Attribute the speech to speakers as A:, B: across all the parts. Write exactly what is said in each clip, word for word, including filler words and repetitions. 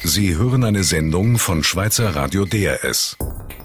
A: Sie hören eine Sendung von Schweizer Radio D R S.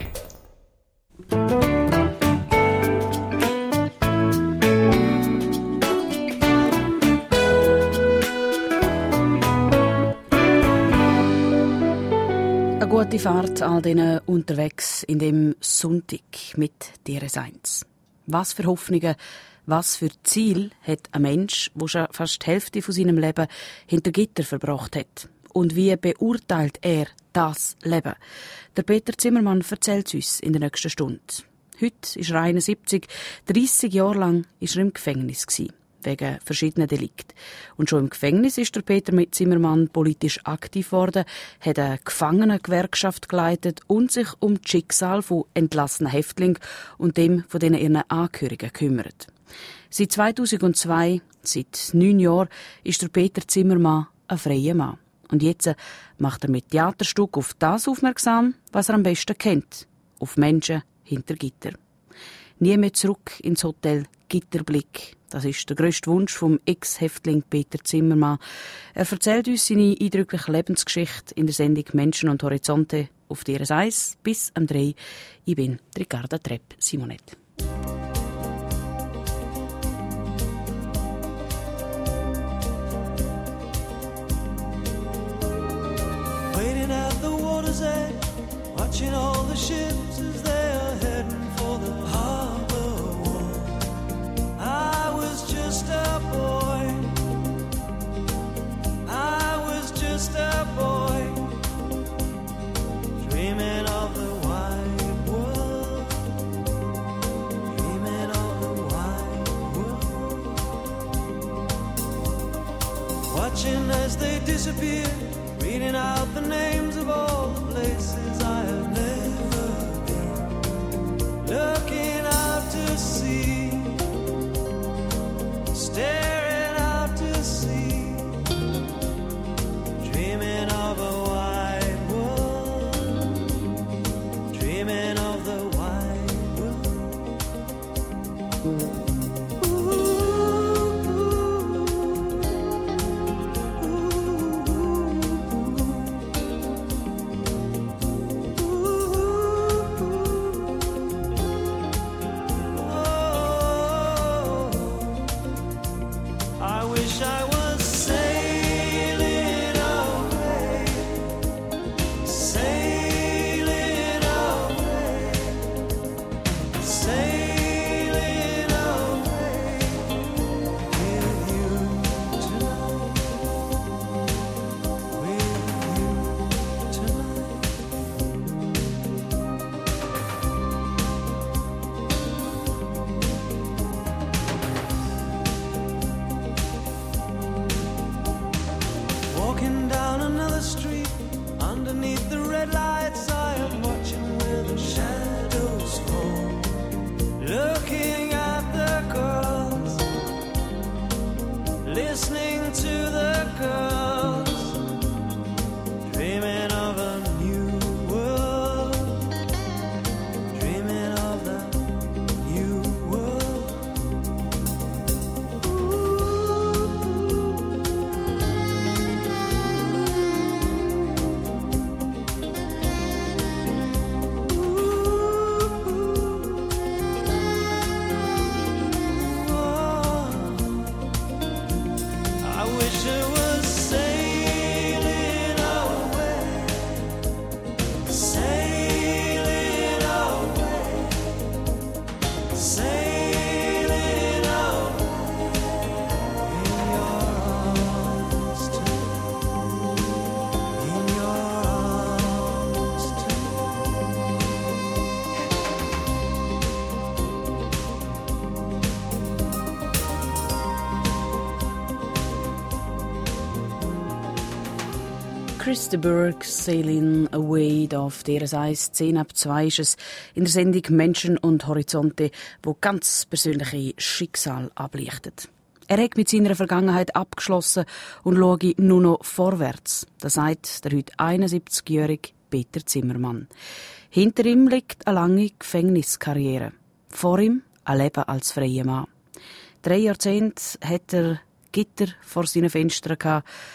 B: Eine gute Fahrt all denen unterwegs in dem Sonntag mit D R S eins. Was für Hoffnungen, was für Ziel hat ein Mensch, der schon fast die Hälfte von seinem Leben hinter Gitter verbracht hat? Und wie beurteilt er das Leben? Der Peter Zimmermann erzählt es uns in der nächsten Stunde. Heute ist er einundsiebzig, dreissig Jahre lang war er im Gefängnis gewesen, wegen verschiedenen Delikten. Und schon im Gefängnis ist der Peter Zimmermann politisch aktiv geworden, hat eine Gefangenengewerkschaft geleitet und sich um das Schicksal von entlassenen Häftlingen und dem von denen ihren Angehörigen gekümmert. Seit zweitausendzwei, seit neun Jahren, ist der Peter Zimmermann ein freier Mann. Und jetzt macht er mit Theaterstück auf das aufmerksam, was er am besten kennt. Auf Menschen hinter Gitter. Nie mehr zurück ins Hotel Gitterblick. Das ist der grösste Wunsch vom Ex-Häftling Peter Zimmermann. Er erzählt uns seine eindrückliche Lebensgeschichte in der Sendung Menschen und Horizonte auf D R S eins bis am drei. Ich bin Ricarda Trepp-Simonett.
C: Waiting at the water's edge, watching all the ships as they are heading for the harbor wall. I was just a boy, I was just a boy, dreaming of the wide world, dreaming of the wide world. Watching as they disappear, reading out the names of all the places I have never been, looking out to sea, staring out to sea, dreaming of a wide world, dreaming of the wide world.
B: Chris de Burgh, Sailing Away, auf D R S eins, zehn ab zwei ist es, in der Sendung Menschen und Horizonte, wo ganz persönliche Schicksal ablichtet. Er hat mit seiner Vergangenheit abgeschlossen und schaue nur noch vorwärts. Das sagt der heute einundsiebzigjährige Peter Zimmermann. Hinter ihm liegt eine lange Gefängniskarriere. Vor ihm ein Leben als freier Mann. Drei Jahrzehnte hat er Gitter vor seinen Fenstern gehabt.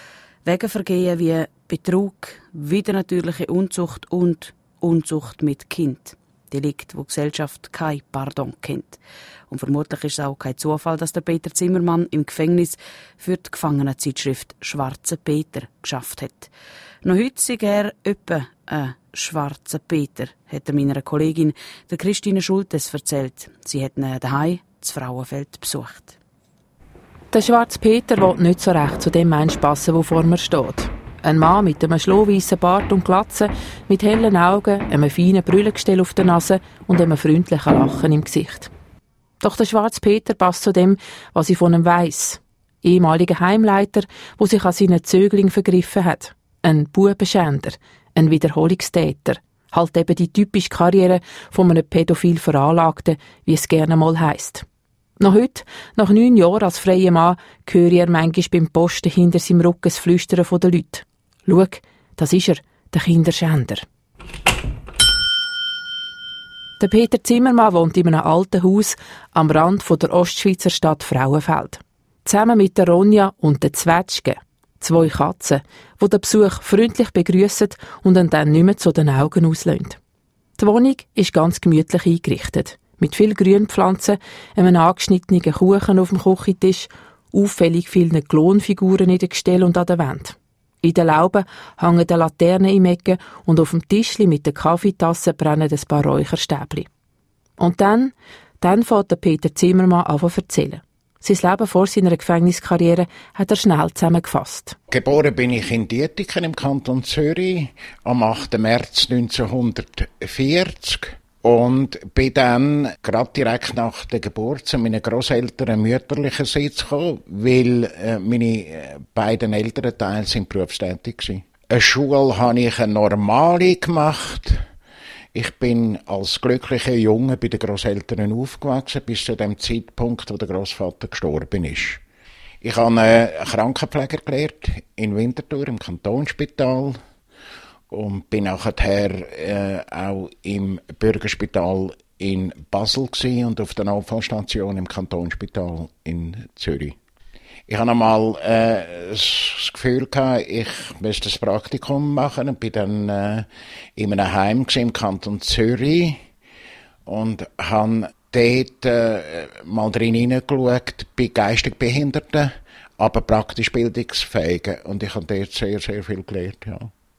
B: wegen Vergehen wie Betrug, widernatürliche Unzucht und Unzucht mit Kind. Delikt, wo die Gesellschaft kein Pardon kennt. Und vermutlich ist es auch kein Zufall, dass der Peter Zimmermann im Gefängnis für die Gefangenenzeitschrift «Schwarzer Peter» geschafft hat. Noch heute sei er etwa ein «Schwarzer Peter», hat er meiner Kollegin, der Christine Schultes, erzählt. Sie hat ihn daheim zu Frauenfeld besucht.
D: Der Schwarze Peter will nicht so recht zu dem Mensch passen, der vor mir steht. Ein Mann mit einem schlohweissen Bart und Glatze, mit hellen Augen, einem feinen Brillengestell auf der Nase und einem freundlichen Lachen im Gesicht. Doch der Schwarze Peter passt zu dem, was ich von ihm weiss. Ehemaliger Heimleiter, der sich an seinen Zögling vergriffen hat. Ein Bubenschänder, ein Wiederholungstäter. Halt eben die typische Karriere von einem pädophil Veranlagten, wie es gerne mal heisst. Noch heute, nach neun Jahren als freier Mann, höre er manchmal beim Posten hinter seinem Rücken das Flüstern der Leute. Schau, das ist er, der Kinderschänder. Der Peter Zimmermann wohnt in einem alten Haus am Rand der Ostschweizer Stadt Frauenfeld. Zusammen mit der Ronja und den Zwetschgen, zwei Katzen, die den Besuch freundlich begrüssen und ihn dann nicht mehr zu den Augen auslösen. Die Wohnung ist ganz gemütlich eingerichtet. Mit viel Grünpflanzen, einem angeschnittenen Kuchen auf dem Küchentisch, auffällig vielen Klonfiguren in den Gestellen und an der Wand. In den Lauben hängen die Laternen im Ecken und auf dem Tischli mit den Kaffeetassen brennen ein paar Räucherstäbli. Und dann, dann fängt der Peter Zimmermann an zu erzählen. Sein Leben vor seiner Gefängniskarriere hat er schnell zusammengefasst.
E: Geboren bin ich in Dietiken im Kanton Zürich am achten März neunzehnhundertvierzig und bin dann gerade direkt nach der Geburt zu meinen Grosseltern mütterlichen Sitz gekommen, weil äh, meine beiden Elternteile sind berufstätig waren. Eine Schule habe ich eine normale gemacht. Ich bin als glücklicher Junge bei den Grosseltern aufgewachsen, bis zu dem Zeitpunkt, wo der Grossvater gestorben ist. Ich habe einen Krankenpfleger gelernt in Winterthur im Kantonsspital und bin nachher äh, auch im Bürgerspital in Basel gewesen und auf der Notfallstation im Kantonsspital in Zürich. Ich hatte einmal äh, das Gefühl gehabt, ich müsste ein Praktikum machen und bin dann äh, in einem Heim im Kanton Zürich und habe dort äh, mal drin hineingeschaut bei geistig Behinderten, aber praktisch bildungsfähigen. Und ich habe dort sehr, sehr viel gelernt. Ja.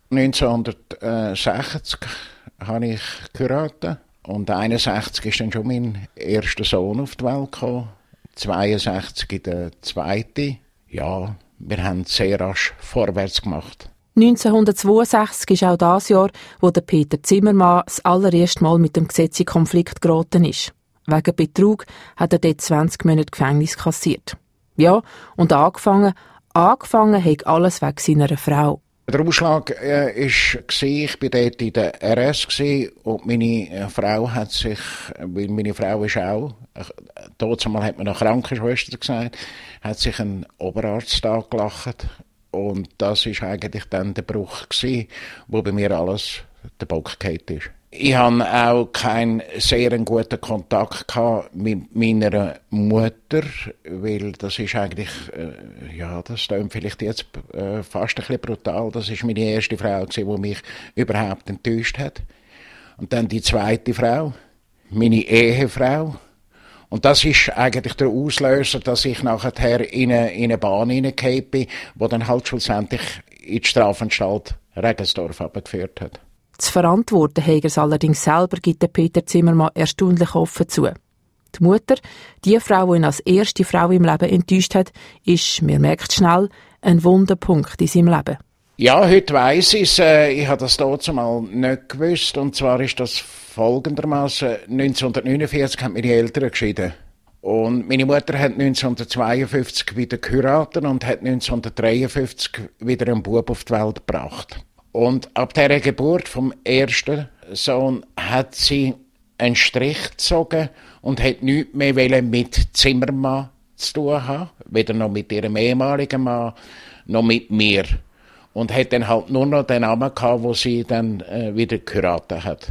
E: neunzehnhundertsechzig habe ich geheiratet und einundsechzig ist dann schon mein erster Sohn auf die Welt gekommen. zweiundsechzig der zweite. Ja, wir haben sehr rasch vorwärts gemacht.
D: neunzehnhundertzweiundsechzig ist auch das Jahr, wo der Peter Zimmermann das allererste Mal mit dem Gesetz in Konflikt geraten ist. Wegen Betrug hat er dort zwanzig Monate Gefängnis kassiert. Ja, und angefangen, angefangen hat alles wegen seiner Frau.
E: Der Ausschlag äh, ist gsi, ich war dort in der R S gsi, und meine äh, Frau hat sich, weil meine Frau ist auch, äh, dort einmal hat man eine Krankenschwester gesagt, hat sich ein Oberarzt angelacht, und das ist eigentlich dann der Bruch gsi, wo bei mir alles der Bock gefallen ist. Ich hatte auch keinen sehr guten Kontakt gehabt mit meiner Mutter, weil das ist eigentlich, äh, ja, das klingt vielleicht jetzt äh, fast ein bisschen brutal. Das ist meine erste Frau, die mich überhaupt enttäuscht hat. Und dann die zweite Frau, meine Ehefrau. Und das ist eigentlich der Auslöser, dass ich nachher in eine, in eine Bahn hineingefallen bin, die dann halt schlussendlich in die Strafanstalt Regensdorf abgeführt hat.
D: Zu verantworten hat er es allerdings selber, gibt der Peter Zimmermann erstaunlich offen zu. Die Mutter, die Frau, die ihn als erste Frau im Leben enttäuscht hat, ist, man merkt schnell, ein Wunderpunkt in seinem Leben.
E: Ja, heute weiss ich es. Äh, ich habe das damals mal nicht gewusst. Und zwar ist das folgendermaßen: neunzehnhundertneunundvierzig haben meine Eltern geschieden. Und meine Mutter hat neunzehnhundertzweiundfünfzig wieder geheiratet und hat neunzehnhundertdreiundfünfzig wieder einen Bub auf die Welt gebracht. Und ab der Geburt vom ersten Sohn hat sie einen Strich gezogen und hat nichts mehr mit Zimmermann zu tun haben, weder noch mit ihrem ehemaligen Mann, noch mit mir. Und hat dann halt nur noch den Namen gehabt, wo sie dann äh, wieder geheiratet hat.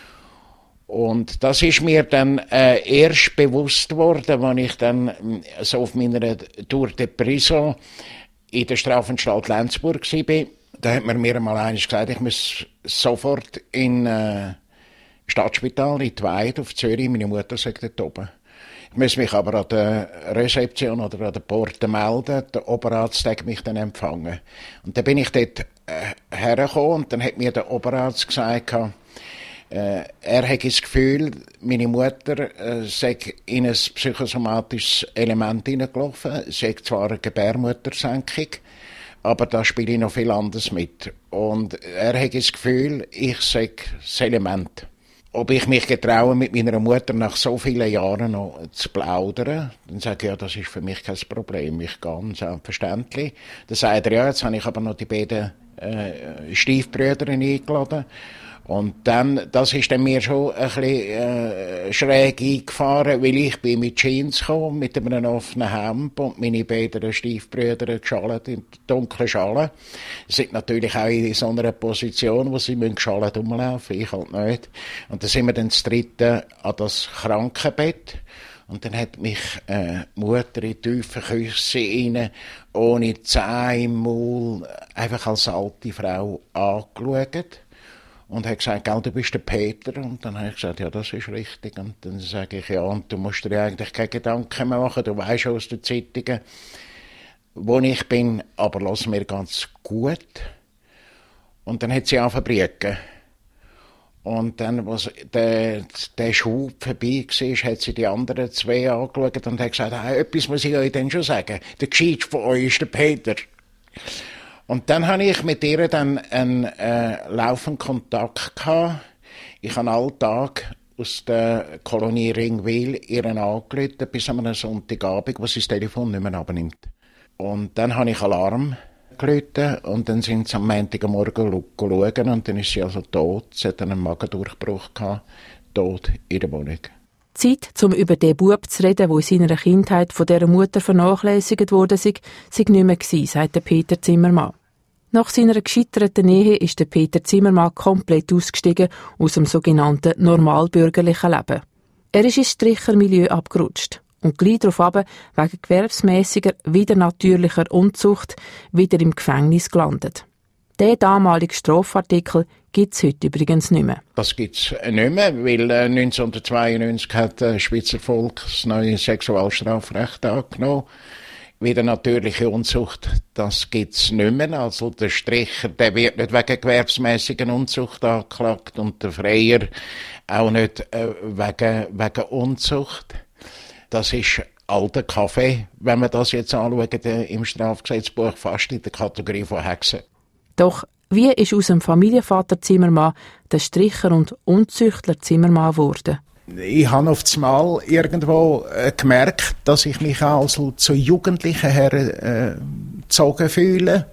E: Und das ist mir dann äh, erst bewusst worden, als ich dann so auf meiner Tour de Prison in der Strafanstalt Lenzburg war, da hat man mir einmal gesagt, ich muss sofort in äh, Stadtspital, in die Weide auf Zürich, meine Mutter sagt dort oben. Ich muss mich aber an der Rezeption oder an der Porte melden, der Oberarzt hat mich dann empfangen. Und dann bin ich dort äh, hergekommen und dann hat mir der Oberarzt gesagt, äh, er hat das Gefühl, meine Mutter äh, sei in ein psychosomatisches Element hineingelaufen, sei zwar eine Gebärmuttersenkung, aber da spiele ich noch viel anderes mit. Und er hat das Gefühl, ich sei das Element. Ob ich mich getraue, mit meiner Mutter nach so vielen Jahren noch zu plaudern, dann sage ich, ja, das ist für mich kein Problem, ich gehe, selbstverständlich. Dann sagt er, ja, jetzt habe ich aber noch die beiden äh, Stiefbrüder eingeladen. Und dann, das ist dann mir schon ein bisschen äh, schräg eingefahren, weil ich bin mit Jeans gekommen, mit einem offenen Hemd und meine beiden Stiefbrüder geschallt in dunklen Schalen. Sie sind natürlich auch in so einer Position, wo sie geschallt rumlaufen, ich halt nicht. Und dann sind wir dann das dritte an das Krankenbett. Und dann hat mich äh, Mutter in tiefe Küsse rein, ohne Zähne im Maul, einfach als alte Frau angeschaut. Und hat gesagt, gell, du bist der Peter. Und dann habe ich gesagt, ja, das ist richtig. Und dann sage ich, ja, und du musst dir eigentlich keine Gedanken mehr machen. Du weisst aus den Zeitungen, wo ich bin, aber lass mir ganz gut. Und dann hat sie angefangen. Und dann, als der, der Schub vorbei war, hat sie die anderen zwei angeschaut und hat gesagt, ah, etwas muss ich euch dann schon sagen. Der Gescheitste von euch ist der Peter. Und dann habe ich mit ihr dann einen äh, laufenden Kontakt gehabt. Ich habe alle Tage aus der Kolonie Ringwil ihren angerufen, bis an einem Sonntagabend, wo sie das Telefon nicht mehr abnimmt. Und dann habe ich Alarm gerufen und dann sind sie am Montagmorgen schauen und dann ist sie also tot. Sie hat einen Magendurchbruch gehabt, tot in der Wohnung.
D: Zeit, um über den Bub zu reden, der in seiner Kindheit von dieser Mutter vernachlässigt wurde, sei, sei nicht mehr gewesen, sagt Peter Zimmermann. Nach seiner gescheiterten Ehe ist der Peter Zimmermann komplett ausgestiegen aus dem sogenannten normalbürgerlichen Leben. Er ist ins Strichermilieu abgerutscht und gleich darauf ab, wegen gewerbsmässiger, wieder natürlicher Unzucht, wieder im Gefängnis gelandet. Der damalige Strafartikel gibt es heute übrigens nicht mehr.
E: Das gibt es nicht mehr, weil äh, neunzehnhundertzweiundneunzig hat das Schweizer Volk das neue Sexualstrafrecht angenommen. Wieder natürliche Unzucht, das gibt es nicht mehr. Also der Stricher, der wird nicht wegen gewerbsmässiger Unzucht angeklagt und der Freier auch nicht äh, wegen, wegen Unzucht. Das ist alter Kaffee, wenn man das jetzt anschaut, äh, im Strafgesetzbuch fast in der Kategorie von Hexen.
D: Doch wie ist aus dem Familienvater Zimmermann der Stricher und Unzüchtler Zimmermann geworden?
E: Ich habe auf einmal irgendwo äh, gemerkt, dass ich mich also zu Jugendlichen hergezogen äh, fühle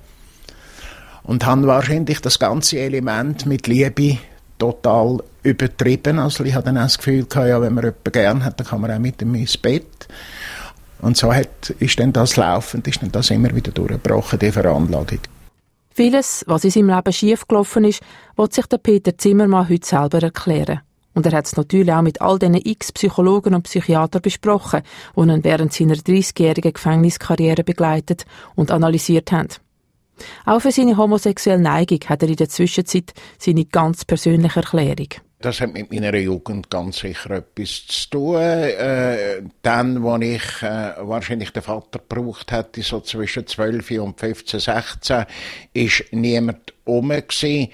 E: und habe wahrscheinlich das ganze Element mit Liebe total übertrieben. Also ich hatte dann auch das Gefühl gehabt, ja, wenn man jemanden gern hat, dann kann man auch mit ihm ins Bett. Und so hat, ist dann das laufend, ist dann das immer wieder durchgebrochen, die Veranlagung.
D: Vieles, was in seinem Leben schiefgelaufen ist, will sich der Peter Zimmermann heute selber erklären. Und er hat es natürlich auch mit all diesen x Psychologen und Psychiatern besprochen, die ihn während seiner dreissigjährigen Gefängniskarriere begleitet und analysiert haben. Auch für seine homosexuelle Neigung hat er in der Zwischenzeit seine ganz persönliche Erklärung.
E: Das hat mit meiner Jugend ganz sicher etwas zu tun. Äh, dann, als ich äh, wahrscheinlich den Vater gebraucht hätte, so zwischen zwölf und fünfzehn, sechzehn, ist niemand rum gewesen.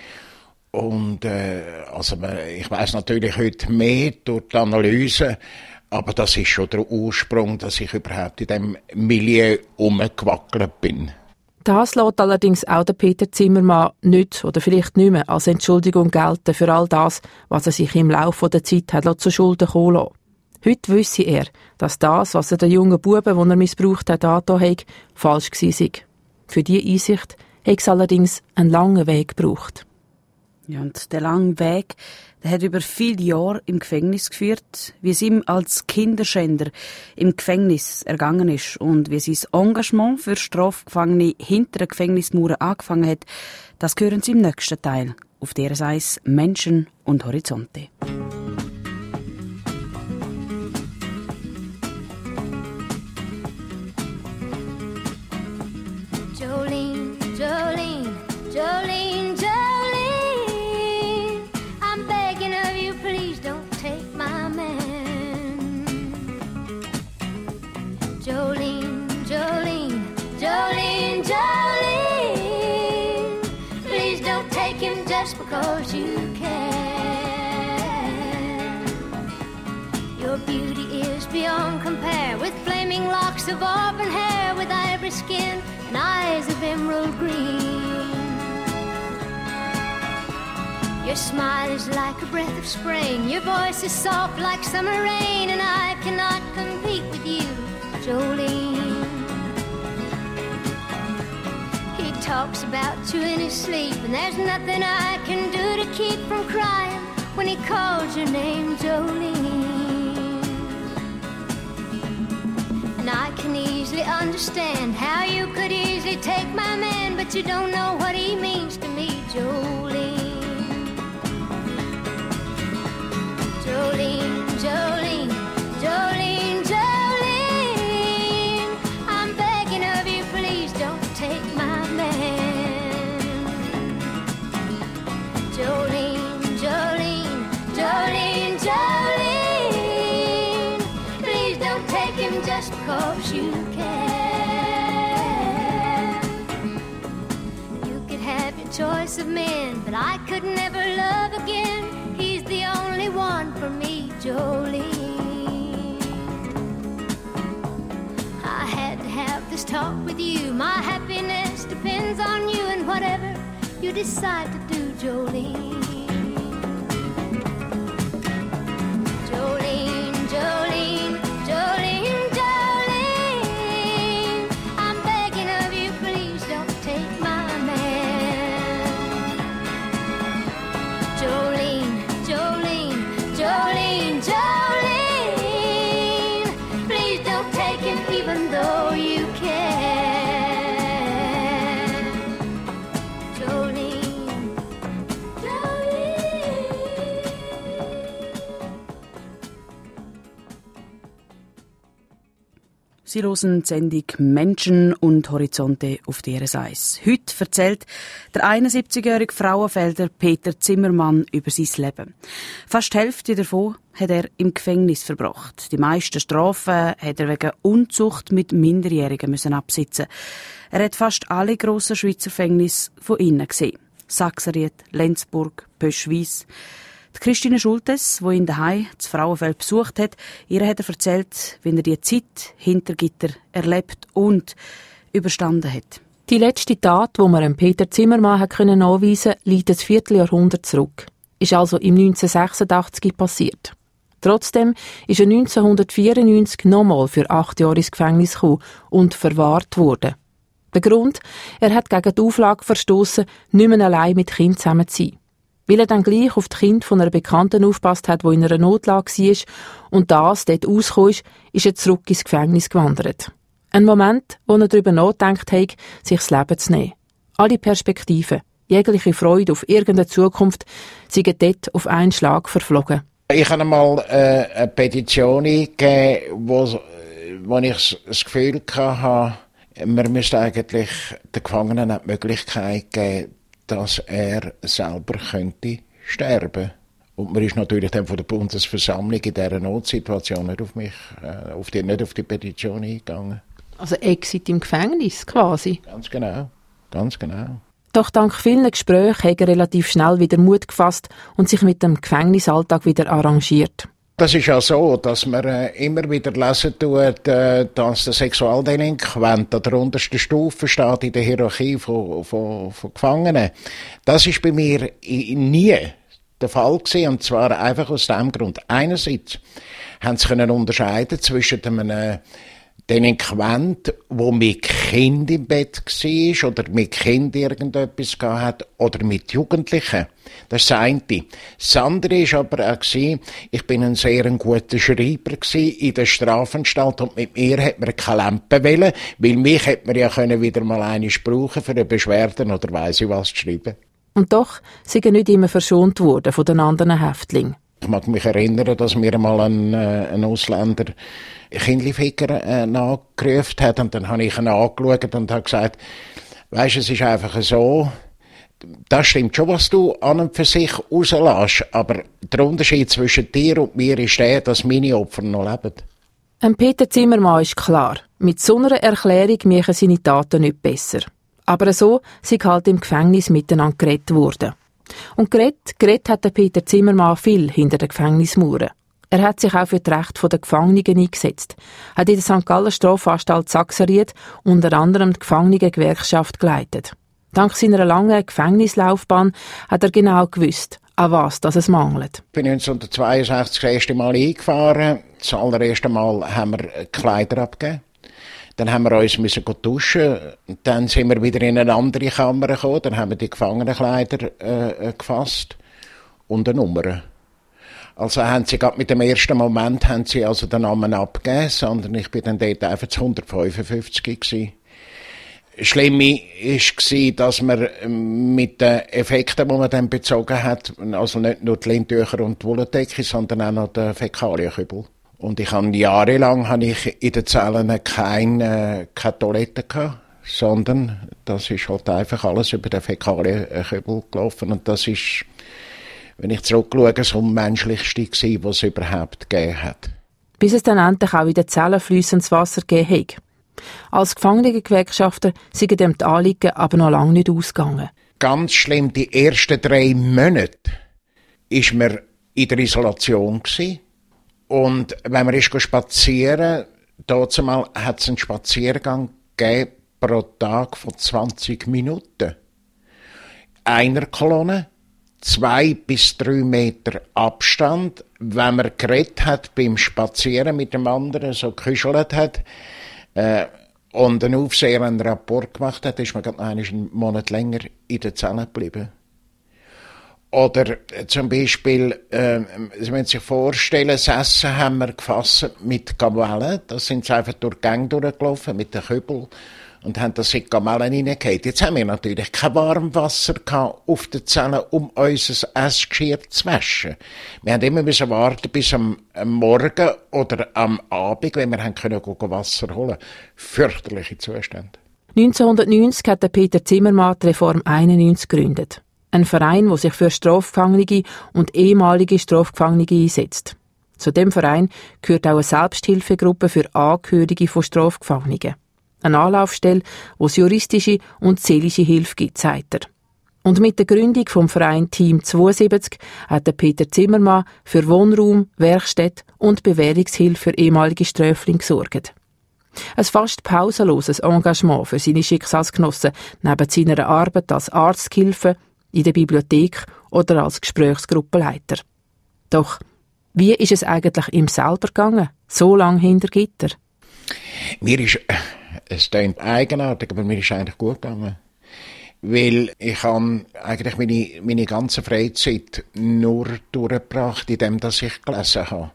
E: Und äh, also ich weiss natürlich heute mehr durch die Analyse, aber das ist schon der Ursprung, dass ich überhaupt in diesem Milieu umgewackelt bin.
D: Das lässt allerdings auch der Peter Zimmermann nicht oder vielleicht nicht mehr als Entschuldigung gelten für all das, was er sich im Laufe der Zeit hat zu Schulden kommen lassen. Heute wisse er, dass das, was er den jungen Buben, den er missbraucht hat, angetan hat, falsch gewesen sei. Für diese Einsicht hat es allerdings einen langen Weg gebraucht.
B: Ja, und der lange Weg, der hat über viele Jahre im Gefängnis geführt, wie es ihm als Kinderschänder im Gefängnis ergangen ist und wie sein Engagement für Strafgefangene hinter den Gefängnismauern angefangen hat, das hören Sie im nächsten Teil, auf der es heißt Menschen und Horizonte.
F: Joe take him just because you can. Your beauty is beyond compare, with flaming locks of auburn hair, with ivory skin and eyes of emerald green. Your smile is like a breath of spring, your voice is soft like summer rain, and I cannot compete with you, Jolene. He talks about you in his sleep, and there's nothing I can do to keep from crying when he calls your name, Jolene. And I can easily understand how you could easily take my man, but you don't know what he means to me, Jolene. Jolene, Jolene, Jolene, Jolene, I'm begging of you, please don't take my man. Jolene, Jolene, Jolene, Jolene, please don't take him just because you can. You could have your choice of men, but I could never love again. He's the only one for me, Jolene. I had to have this talk with you. My happiness depends on you, and whatever you decide to do, Jolene. Jolene, Jolene, Jolene, Jolene, I'm begging of you, please don't take my man. Jolene, Jolene, Jolene, Jolene, please don't take him even though you can. Jolene, Jolene.
B: Sie hören die Sendung «Menschen und Horizonte» auf D R S eins. Heute erzählt der einundsiebzigjährige Frauenfelder Peter Zimmermann über sein Leben. Fast die Hälfte davon hat er im Gefängnis verbracht. Die meisten Strafen hat er wegen Unzucht mit Minderjährigen müssen absitzen. Er hat fast alle grossen Schweizer Gefängnisse von innen gesehen. Sachsenried, Lenzburg, Pöschwies. Die Christine Schultes, die ihn daheim zu Frauenfeld besucht hat, ihr hat er erzählt, wie er die Zeit hinter Gitter erlebt und überstanden hat.
D: Die letzte Tat, die man Peter Zimmermann hat können anweisen konnte, liegt ein Vierteljahrhundert zurück. Ist also im neunzehnhundertsechsundachtzig passiert. Trotzdem ist er neunzehnhundertvierundneunzig nochmal für acht Jahre ins Gefängnis gekommen und verwahrt worden. Der Grund? Er hat gegen die Auflage verstoßen, nicht mehr allein mit Kind zusammen zu sein. Weil er dann gleich auf die Kinder von einer Bekannten aufgepasst hat, die in einer Notlage war und das dort rausgekommen ist, ist er zurück ins Gefängnis gewandert. Ein Moment, wo er darüber nachgedacht hat, sich das Leben zu nehmen. Alle Perspektiven, jegliche Freude auf irgendeine Zukunft, sind dort auf einen Schlag verflogen.
E: Ich habe einmal äh, eine Petition gegeben, wo, wo ich das Gefühl hatte, man müsste eigentlich den Gefangenen die Möglichkeit geben, dass er selber könnte sterben. Und man ist natürlich dann von der Bundesversammlung in dieser Notsituation nicht auf mich, äh, auf die, nicht auf die Petition eingegangen.
D: Also Exit im Gefängnis quasi?
E: Ganz genau, ganz genau.
D: Doch dank vielen Gesprächen hat er relativ schnell wieder Mut gefasst und sich mit dem Gefängnisalltag wieder arrangiert.
E: Das ist ja so, dass man äh, immer wieder lesen tut, äh, dass der Sexualdelinquent an der untersten Stufe steht in der Hierarchie von, von, von Gefangenen. Das ist bei mir nie der Fall gewesen, und zwar einfach aus dem Grund. Einerseits haben sie können unterscheiden zwischen einem Delinquent, der mit Kind im Bett war oder mit Kind irgendetwas gehabt hat, oder mit Jugendlichen. Das ist das eine. Das andere war aber auch, ich bin ein sehr guter Schreiber in der Strafanstalt, und mit mir hat man keine Lampe wollen, weil mich hätte man ja können wieder mal eine brauchen für eine Beschwerden oder weiss ich was zu schreiben.
D: Und doch sind sie nicht immer verschont worden von den anderen Häftlingen.
E: Ich mag mich erinnern, dass mir mal ein, äh, ein Ausländer Kindlificker äh, nachgerufen hat, und dann habe ich ihn angeschaut und habe gesagt, weisst, es ist einfach so, das stimmt schon, was du an und für sich rauslässt, aber der Unterschied zwischen dir und mir ist der, dass meine Opfer noch leben.
D: Ein Peter Zimmermann ist klar, mit so einer Erklärung machen seine Taten nicht besser. Aber so sind halt im Gefängnis miteinander geredet worden. Und geredet, geredet hat der Peter Zimmermann viel hinter den Gefängnismauern. Er hat sich auch für das Recht der Gefangenen eingesetzt, hat in der Sankt Galler Strafanstalt Saxeriet unter anderem die Gefangenengewerkschaft geleitet. Dank seiner langen Gefängnislaufbahn hat er genau gewusst, an was das es mangelt.
E: Ich bin neunzehnhundertzweiundsechzig das erste Mal eingefahren. Das allererste Mal haben wir Kleider abgegeben. Dann haben wir uns müssen duschen. Dann sind wir wieder in eine andere Kammer gekommen. Dann haben wir die Gefangenenkleider äh, gefasst und eine Nummer. Also haben sie gerade mit dem ersten Moment haben sie also den Namen abgegeben, sondern ich bin dann dort einfach zu hundertfünfundfünfzig gewesen. Schlimm war, dass man mit den Effekten, die man dann bezogen hat, also nicht nur die Lindtücher und die Wollendecke, sondern auch noch den Fäkalienkübel. Und ich habe jahrelang habe ich in den Zellen keine, keine Toilette gehabt, sondern das ist halt einfach alles über den Fäkalienkübel gelaufen. Und das ist, wenn ich zurückschaue, das Unmenschlichste gewesen, was es überhaupt gegeben hat.
D: Bis es dann endlich auch in den Zellen fließendes Wasser gegeben hat. Als Gefangenengewerkschafter sind dem die Anliegen aber noch lange nicht ausgegangen.
E: Ganz schlimm, die ersten drei Monate war man in der Isolation gewesen. Und wenn man ist spazieren, dazu mal hat es einen Spaziergang gegeben pro Tag von zwanzig Minuten. Einer Kolonne, zwei bis drei Meter Abstand. Wenn man geredet hat beim Spazieren mit dem anderen, so geküschelt hat, äh, und ein Aufseher einen Rapport gemacht hat, ist man gerade noch einen Monat länger in der Zelle geblieben. Oder äh, zum Beispiel, äh, Sie müssen sich vorstellen, das Essen haben wir gefasst mit Kamellen. Da sind sie einfach durch die Gänge durchgelaufen mit den Kübel und haben das in die Kamellen hineingehauen. Jetzt haben wir natürlich kein Warmwasser gehabt auf den Zellen, um unser Essgeschirr zu waschen. Wir haben immer müssen warten bis am, am Morgen oder am Abend, wenn wir haben können Wasser holen. Fürchterliche Zustände.
D: neunzehnhundertneunzig hat der Peter Zimmermann die Reform einundneunzig gegründet. Ein Verein, der sich für Strafgefangene und ehemalige Strafgefangene einsetzt. Zu dem Verein gehört auch eine Selbsthilfegruppe für Angehörige von Strafgefangenen. Eine Anlaufstelle, wo es juristische und seelische Hilfe gibt, sagt er. Und mit der Gründung vom Verein Team zweiundsiebzig hat der Peter Zimmermann für Wohnraum, Werkstätte und Bewährungshilfe für ehemalige Sträflinge gesorgt. Ein fast pausenloses Engagement für seine Schicksalsgenossen neben seiner Arbeit als Arzthilfe, in der Bibliothek oder als Gesprächsgruppenleiter. Doch wie ist es eigentlich ihm selber gegangen, so lange hinter Gitter?
E: Mir ist, es klingt eigenartig, aber mir ist eigentlich gut gegangen. Weil ich habe eigentlich meine, meine ganze Freizeit nur durchgebracht, indem ich gelesen habe.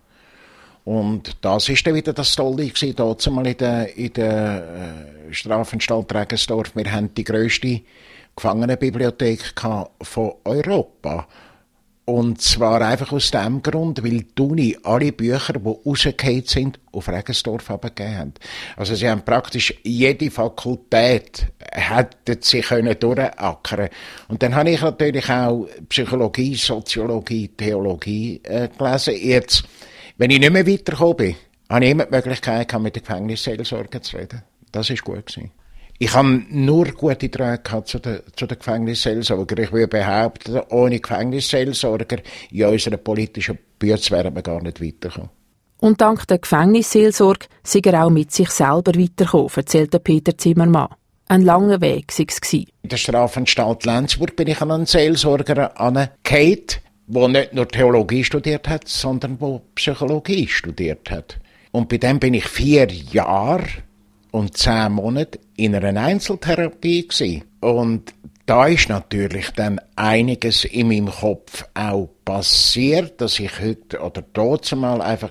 E: Und das ist dann wieder das Tolle gewesen, dazu mal in der, in der Strafanstalt Regensdorf. Wir haben die grösste Gefangenenbibliothek von Europa. Und zwar einfach aus dem Grund, weil die Uni alle Bücher, die rausgefallen sind, auf Regensdorf abgegeben haben. Also sie haben praktisch jede Fakultät hätten sie können durchackern. Und dann habe ich natürlich auch Psychologie, Soziologie, Theologie äh, gelesen. Jetzt, wenn ich nicht mehr weitergekommen bin, habe ich immer die Möglichkeit gehabt, mit den Gefängnisseelsorgern zu reden. Das war gut gewesen. Ich habe nur gute Träge gehabt zu den, zu den Gefängnisseelsorgern. Ich würde behaupten, ohne Gefängnisseelsorger in unserer politischen Bütze wären wir gar nicht weitergekommen.
D: Und dank der Gefängnisseelsorge sei er auch mit sich selber weitergekommen, erzählt Peter Zimmermann. Ein langer Weg war es. In
E: der Strafanstalt Lenzburg bin ich an einen Seelsorger angefallen, der nicht nur Theologie studiert hat, sondern der Psychologie studiert hat. Und bei dem bin ich vier Jahre und zehn Monate in einer Einzeltherapie gewesen. Und da ist natürlich dann einiges in meinem Kopf auch passiert, dass ich heute oder dazu mal einfach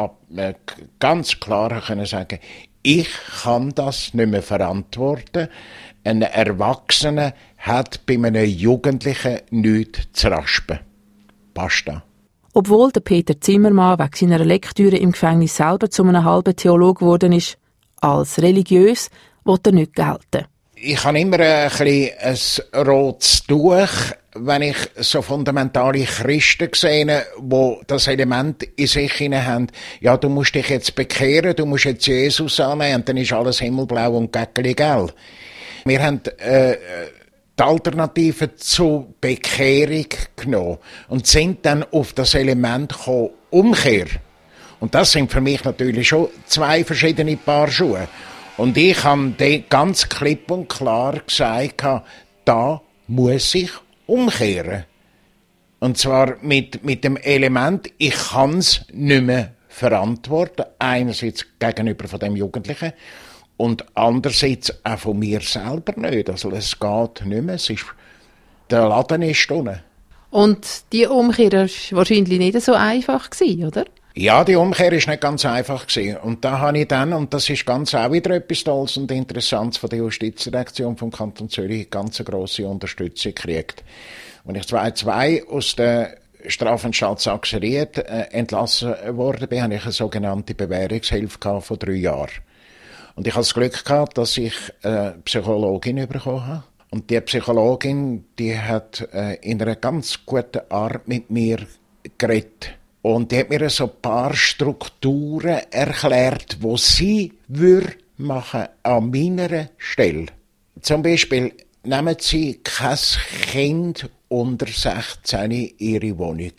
E: ganz klar können sagen, ich kann das nicht mehr verantworten. Ein Erwachsener hat bei einem Jugendlichen nichts zu raspen. Basta.
D: Obwohl der Peter Zimmermann wegen seiner Lektüre im Gefängnis selber zu einem halben Theologe geworden ist, als religiös will er nicht gelten.
E: Ich habe immer ein bisschen ein rotes Tuch, wenn ich so fundamentale Christen sehe, die das Element in sich haben. Ja, du musst dich jetzt bekehren, du musst jetzt Jesus annehmen und dann ist alles himmelblau und gäckeli gell. Wir haben äh, die Alternative zur Bekehrung genommen und sind dann auf das Element gekommen, Umkehr. Und das sind für mich natürlich schon zwei verschiedene Paar Schuhe. Und ich habe ganz klipp und klar gesagt, da muss ich umkehren. Und zwar mit, mit dem Element, ich kann es nicht mehr verantworten. Einerseits gegenüber von dem Jugendlichen und andererseits auch von mir selber nicht. Also es geht nicht mehr. Es ist, der Laden ist unten.
D: Und die Umkehr war wahrscheinlich nicht so einfach gewesen, oder?
E: Ja, die Umkehr war nicht ganz einfach gewesen. Und da habe ich dann, und das ist ganz auch wieder etwas Tolles und Interessantes von der Justizdirektion vom Kanton Zürich, ganz eine grosse Unterstützung gekriegt. Als ich zweitausendzwei aus der Strafanstalt Sachsen-Ried äh, entlassen worden bin, hatte ich eine sogenannte Bewährungshilfe von drei Jahren. Und ich hatte das Glück gehabt, dass ich eine Psychologin bekommen habe. Und die Psychologin, die hat äh, in einer ganz guten Art mit mir geredet. Und die hat mir so ein paar Strukturen erklärt, die sie würde machen an meiner Stelle. Zum Beispiel, nehmen Sie kein Kind unter sechzehn in Ihre Wohnung.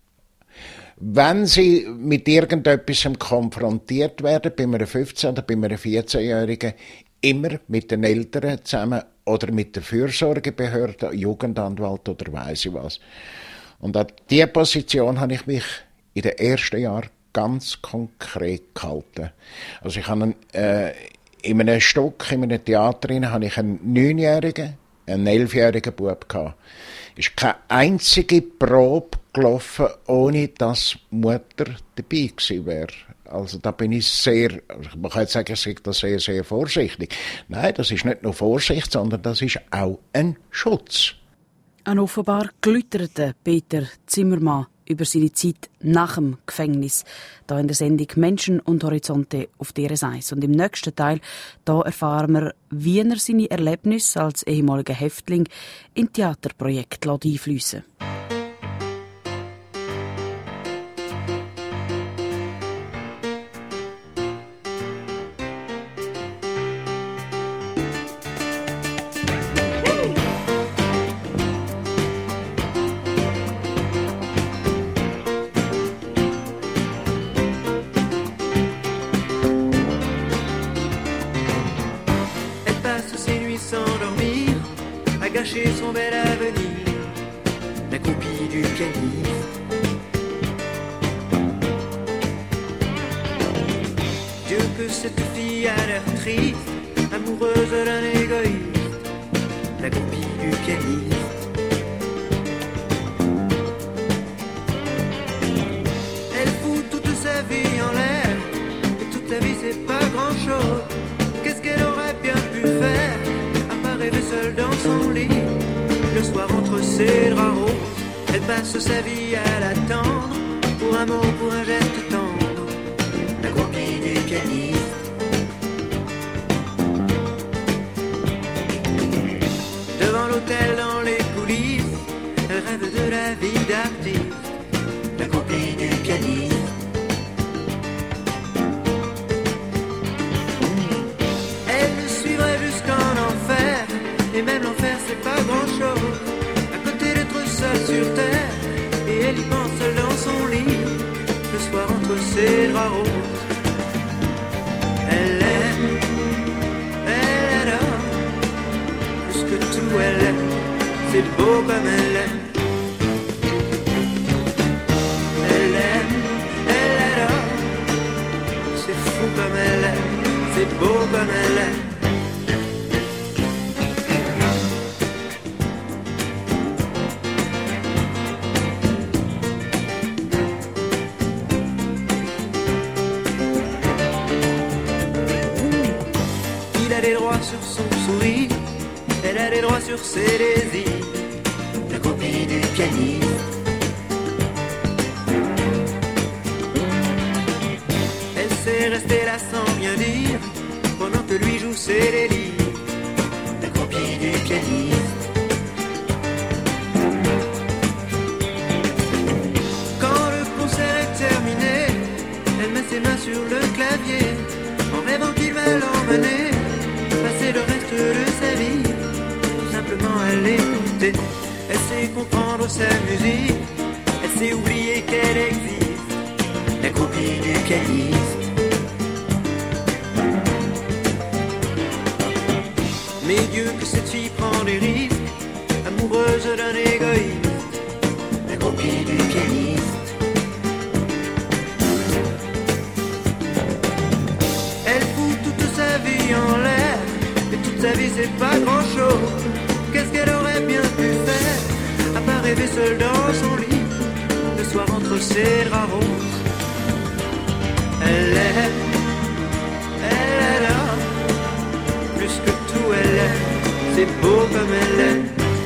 E: Wenn Sie mit irgendetwas konfrontiert werden, bei einem fünfzehn- oder bei einem vierzehnjährigen, immer mit den Eltern zusammen oder mit der Fürsorgebehörde, Jugendanwalt oder weiss ich was. Und an diese Position habe ich mich in den ersten Jahren ganz konkret gehalten. Also ich habe einen, äh, in einem Stück, in einem Theater, habe ich einen neunjährigen, einen elfjährigen Bub gehabt. Es ist keine einzige Probe gelaufen, ohne dass die Mutter dabei gewesen wäre. Also da bin ich sehr, man kann jetzt sagen, ich sage das sehr, sehr vorsichtig. Nein, das ist nicht nur Vorsicht, sondern das ist auch ein Schutz.
B: Ein offenbar gelüterter Peter Zimmermann über seine Zeit nach dem Gefängnis. Da in der Sendung «Menschen und Horizonte» auf D R S eins. Und im nächsten Teil da erfahren wir, wie er seine Erlebnisse als ehemaliger Häftling in Theaterprojekte einfliessen lässt.
C: Son bel avenir, la copie du pianiste. Dieu que cette fille a l'air triste, amoureuse d'un égoïste, la copie du pianiste. Elle fout toute sa vie en l'air, et toute la vie c'est pas grand chose. Qu'est-ce qu'elle aurait bien pu faire, à part rêver seule dans son lit? Le soir entre ses draps roses, elle passe sa vie à l'attendre, pour un mot, pour un geste tendre, la copie du pianiste. Devant l'hôtel, dans les coulisses, elle rêve de la vie d'artiste, la copie du pianiste. Elle le suivrait jusqu'en enfer, et même l'enfer c'est pas grand chose, à côté d'être seule sur terre, et elle y pense seule dans son lit, le soir entre ses draps roses. Elle aime, elle adore, plus que tout elle aime, c'est beau comme elle aime. Elle aime, elle adore, c'est fou comme elle aime, c'est beau comme elle aime. Sur son sourire, elle a les droits sur ses désirs, la copie du pianiste. Elle sait rester là sans rien dire, pendant que lui joue ses délires, la copie du pianiste. Quand le concert est terminé, elle met ses mains sur le clavier, en rêvant qu'il va l'emmener passer le reste de sa vie, tout simplement à l'écouter. Elle sait comprendre sa musique, elle sait oublier qu'elle existe, la copie du calice. Mais Dieu que cette fille prend des risques, amoureuse d'un égoïste, la copie du pianiste. Elle fout toute sa vie en l'air, et toute sa vie c'est pas grand chose. Qu'est-ce qu'elle aurait bien pu faire, à part rêver seule dans son lit, le soir entre ses draps roses. Elle est, elle est là, plus que tout elle est, c'est beau comme elle est.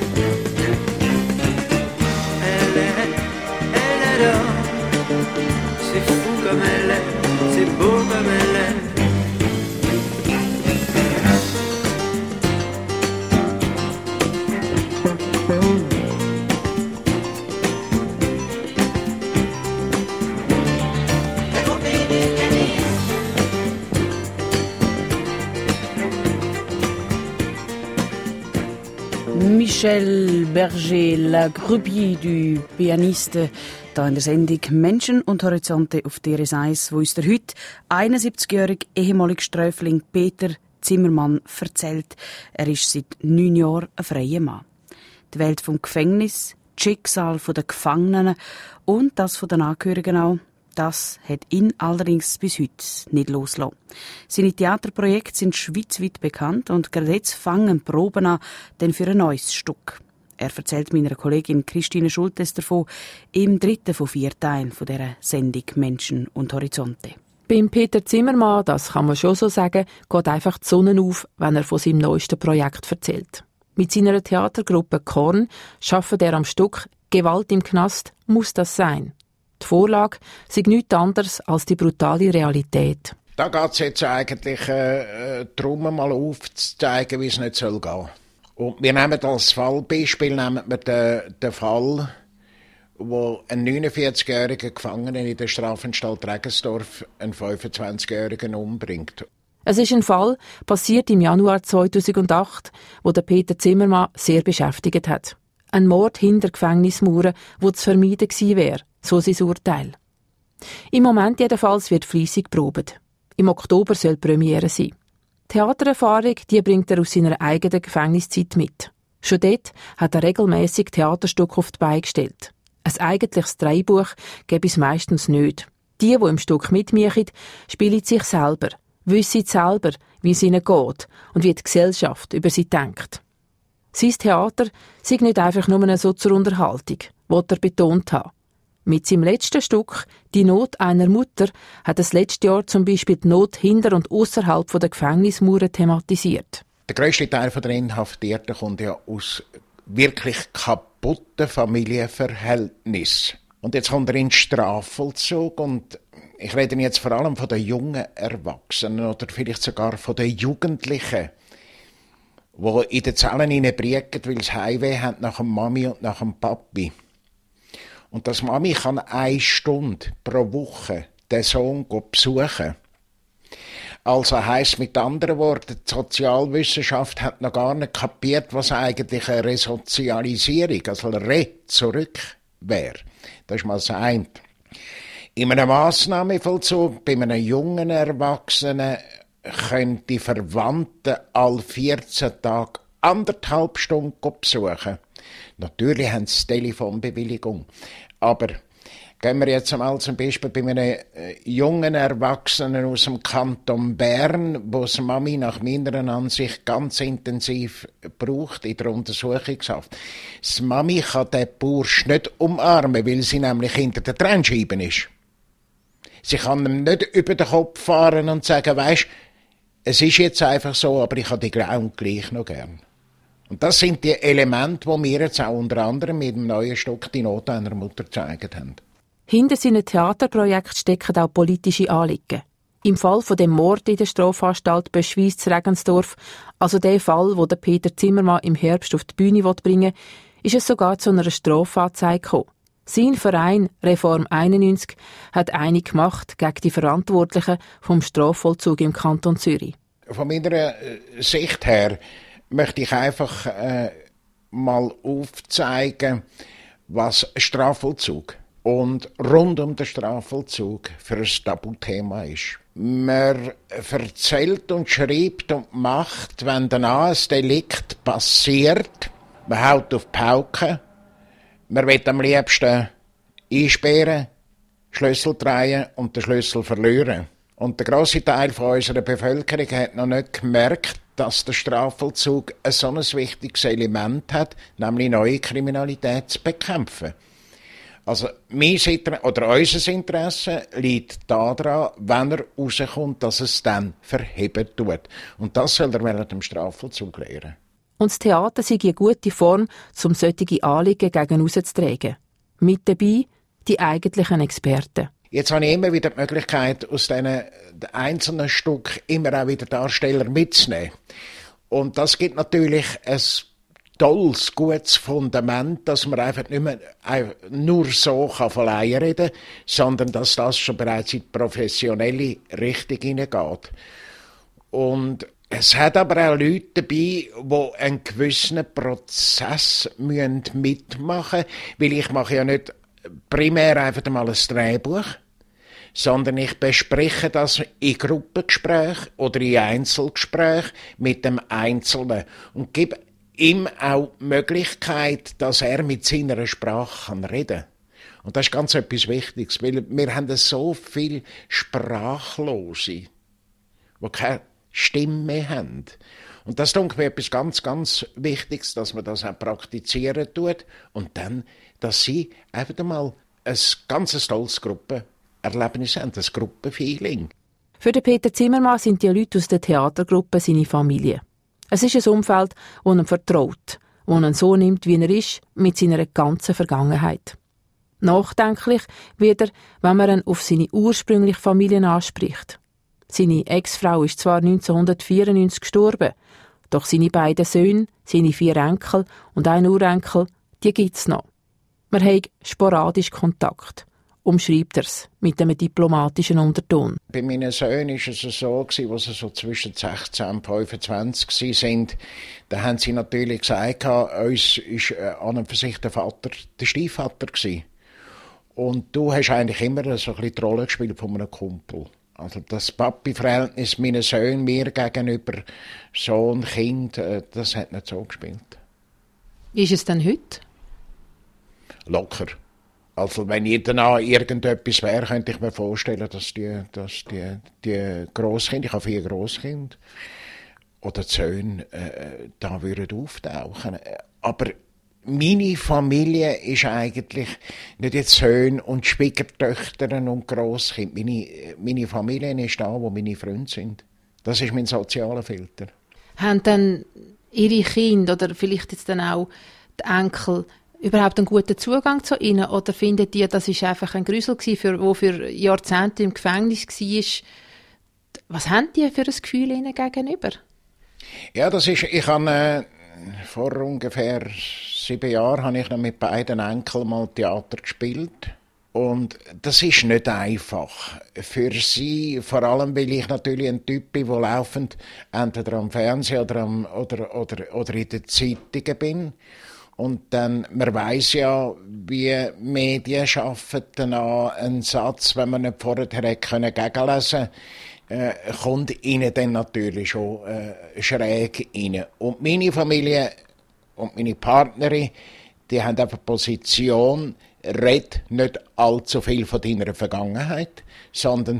C: Elle est, elle est là, c'est fou comme elle est, c'est beau comme elle est.
B: Michel Berger, la Grubie du Pianiste, da in der Sendung Menschen und Horizonte auf D R S eins, wo uns der heute einundsiebzigjährige ehemalige Sträfling Peter Zimmermann erzählt. Er ist seit neun Jahren ein freier Mann. Die Welt vom Gefängnis, das Schicksal der Gefangenen und das der Angehörigen auch, das hat ihn allerdings bis heute nicht losgelassen. Seine Theaterprojekte sind schweizweit bekannt und gerade jetzt fangen Proben an, denn für ein neues Stück. Er erzählt meiner Kollegin Christine Schultes davon im dritten von vier Teilen von dieser Sendung Menschen und Horizonte.
D: Beim Peter Zimmermann, das kann man schon so sagen, geht einfach die Sonne auf, wenn er von seinem neuesten Projekt erzählt. Mit seiner Theatergruppe Korn arbeitet er am Stück «Gewalt im Knast, muss das sein?». Die Vorlage sei nichts anderes als die brutale Realität.
E: Da geht es jetzt eigentlich äh, darum, mal aufzuzeigen, wie es nicht soll gehen. Und wir nehmen als Fallbeispiel nehmen wir den, den Fall, wo ein neunundvierzigjähriger Gefangener in der Strafanstalt Regensdorf einen fünfundzwanzigjährigen umbringt.
D: Es ist ein Fall, passiert im Januar zweitausendacht, wo der Peter Zimmermann sehr beschäftigt hat. Ein Mord hinter Gefängnismauern, wo zu vermeiden gewesen wäre, so sein Urteil. Im Moment jedenfalls wird fleissig probiert. Im Oktober soll die Premiere sein. Theatererfahrung, die bringt er aus seiner eigenen Gefängniszeit mit. Schon dort hat er regelmässig Theaterstücke auf die Beine gestellt. Ein eigentliches Drehbuch gäbe es meistens nicht. Die, die im Stück mitmachen, spielen sich selber, wissen selber, wie es ihnen geht und wie die Gesellschaft über sie denkt. Sein Theater sei nicht einfach nur so zur Unterhaltung, was er betont hat. Mit seinem letzten Stück «Die Not einer Mutter» hat das letzte Jahr zum Beispiel die Not hinter und außerhalb der Gefängnismauern thematisiert.
E: Der grösste Teil der Inhaftierten kommt ja aus wirklich kaputten Familienverhältnissen. Und jetzt kommt er in den Strafvollzug und ich rede jetzt vor allem von den jungen Erwachsenen oder vielleicht sogar von den Jugendlichen, die in den Zellen hineinbriegen, weil sie Heimweh haben nach dem Mami und nach dem Papi. Und das Mami kann eine Stunde pro Woche den Sohn besuchen. Also heisst mit anderen Worten, die Sozialwissenschaft hat noch gar nicht kapiert, was eigentlich eine Resozialisierung, also Re zurück wäre. Das ist mal das eine. In einem Massnahmenvollzug bei einem jungen Erwachsenen können die Verwandten alle vierzehn Tage anderthalb Stunden besuchen. Natürlich haben sie Telefonbewilligung. Aber gehen wir jetzt einmal zum Beispiel bei einem äh, jungen Erwachsenen aus dem Kanton Bern, wo die Mami nach meiner Ansicht ganz intensiv braucht in der Untersuchungshaft. Die Mami kann den Bursch nicht umarmen, weil sie nämlich hinter der Trennscheibe ist. Sie kann ihm nicht über den Kopf fahren und sagen, weisst, es ist jetzt einfach so, aber ich habe die Grauen gleich noch gern. Und das sind die Elemente, die wir jetzt auch unter anderem mit dem neuen Stück «Die Not einer Mutter» gezeigt haben.
D: Hinter seinen Theaterprojekten stecken auch politische Anliegen. Im Fall von dem Mord in der Strafanstalt Böschweiz-Regensdorf, also der Fall, wo der Peter Zimmermann im Herbst auf die Bühne bringen will, ist es sogar zu einer Strafanzeige gekommen. Sein Verein Reform einundneunzig hat einig gemacht gegen die Verantwortlichen vom Strafvollzug im Kanton Zürich.
E: Von meiner Sicht her möchte ich einfach äh, mal aufzeigen, was Strafvollzug und rund um den Strafvollzug für ein Tabuthema ist. Man erzählt und schreibt und macht, wenn danach ein Delikt passiert, man haut auf die Pauke, man will am liebsten einsperren, Schlüssel drehen und den Schlüssel verlieren. Und der grosse Teil von unserer Bevölkerung hat noch nicht gemerkt, dass der Strafvollzug ein so ein wichtiges Element hat, nämlich neue Kriminalität zu bekämpfen. Also mein Inter- oder unser Interesse liegt daran, wenn er rauskommt, dass es dann verheben tut. Und das soll er während dem Strafvollzug lernen.
D: Und das Theater sei eine gute Form, um solche Anliegen gegen rauszutragen. Mit dabei die eigentlichen Experten.
E: Jetzt habe ich immer wieder die Möglichkeit, aus diesen einzelnen Stück immer auch wieder Darsteller mitzunehmen. Und das gibt natürlich ein tolles, gutes Fundament, dass man einfach nicht mehr nur so von Laien reden kann, sondern dass das schon bereits in die professionelle Richtung hineingeht. Und es hat aber auch Leute dabei, die einen gewissen Prozess mitmachen müssen, weil ich mache ja nicht primär einfach mal ein Drehbuch, sondern ich bespreche das in Gruppengesprächen oder in Einzelgesprächen mit dem Einzelnen und gebe ihm auch die Möglichkeit, dass er mit seiner Sprache reden kann. Und das ist ganz etwas Wichtiges, weil wir haben so viele Sprachlose, die keine Stimme mehr haben. Und das ist mir etwas ganz, ganz Wichtiges, dass man das auch praktizieren tut und dann, dass sie einfach mal ein ganz tolles Gruppenerlebnis haben, ein Gruppenfeeling.
D: Für den Peter Zimmermann sind die Leute aus der Theatergruppe seine Familie. Es ist ein Umfeld, das ihm vertraut, das ihn so nimmt, wie er ist, mit seiner ganzen Vergangenheit. Nachdenklich wird er, wenn man ihn auf seine ursprüngliche Familie anspricht. Seine Ex-Frau ist zwar neunzehnhundertvierundneunzig gestorben, doch seine beiden Söhne, seine vier Enkel und ein Urenkel, die gibt's noch. Man hat sporadisch Kontakt, umschreibt er's mit einem diplomatischen Unterton.
E: Bei meinen Söhnen war es so, als sie so zwischen sechzehn und fünfundzwanzig waren, da haben sie natürlich gesagt, uns war an und für sich der Vater der Stiefvater gewesen. Und du hast eigentlich immer so ein bisschen die Rolle gespielt von einem Kumpel. Also das Papi-Verhältnis meiner Söhne mir gegenüber Sohn, Kind, das hat nicht so gespielt.
D: Wie ist es denn heute?
E: Locker. Also wenn ich danach irgendetwas wäre, könnte ich mir vorstellen, dass die, dass die, die Grosskinder, ich habe vier Grosskinder, oder die Söhne, äh, da würden auftauchen. Aber meine Familie ist eigentlich nicht jetzt Söhne und Schwiegertöchter und Grosskinder. Meine, meine Familie ist da, wo meine Freunde sind. Das ist mein sozialer Filter.
D: Haben dann Ihre Kinder oder vielleicht jetzt dann auch die Enkel überhaupt einen guten Zugang zu ihnen? Oder findet ihr, das ist einfach ein Grusel gewesen, der für Jahrzehnte im Gefängnis war? Was haben die für ein Gefühl ihnen gegenüber?
E: Ja, das ist, ich habe äh, vor ungefähr sieben Jahren habe ich noch mit beiden Enkeln mal Theater gespielt. Und das ist nicht einfach. Für sie, vor allem, weil ich natürlich ein Typ bin, der laufend entweder am Fernsehen oder, am, oder, oder, oder in den Zeitungen bin. Und dann, man weiss ja, wie Medien arbeiten an einen Satz, wenn man nicht vorher hätte können gegenlesen äh, kommt ihnen dann natürlich schon äh, schräg rein. Und meine Familie und meine Partnerin, die haben einfach Position, red nicht allzu viel von deiner Vergangenheit, sondern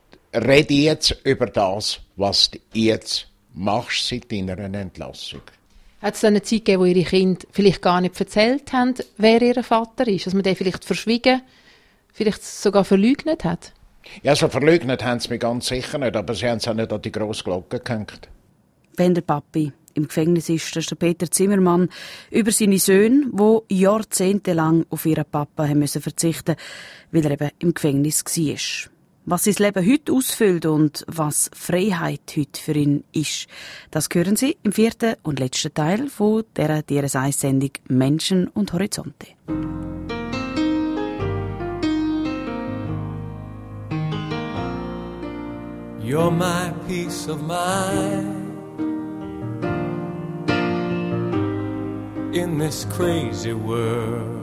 E: red jetzt über das, was du jetzt machst seit deiner Entlassung.
D: Hat es eine Zeit gegeben, wo Ihre Kinder vielleicht gar nicht erzählt haben, wer ihr Vater ist? Dass man den vielleicht verschwiegen, vielleicht sogar verleugnet hat?
E: Ja, so verleugnet haben sie mich ganz sicher nicht, aber sie haben es auch nicht an die grosse Glocke gehängt.
B: Wenn der Papi im Gefängnis ist, das ist der Peter Zimmermann über seine Söhne, die jahrzehntelang auf ihren Papa haben müssen verzichten, weil er eben im Gefängnis war. Was sein Leben heute ausfüllt und was Freiheit heute für ihn ist, das hören Sie im vierten und letzten Teil von dieser D R S eins-Sendung «Menschen und Horizonte».
C: You're my peace of mind. in this crazy world.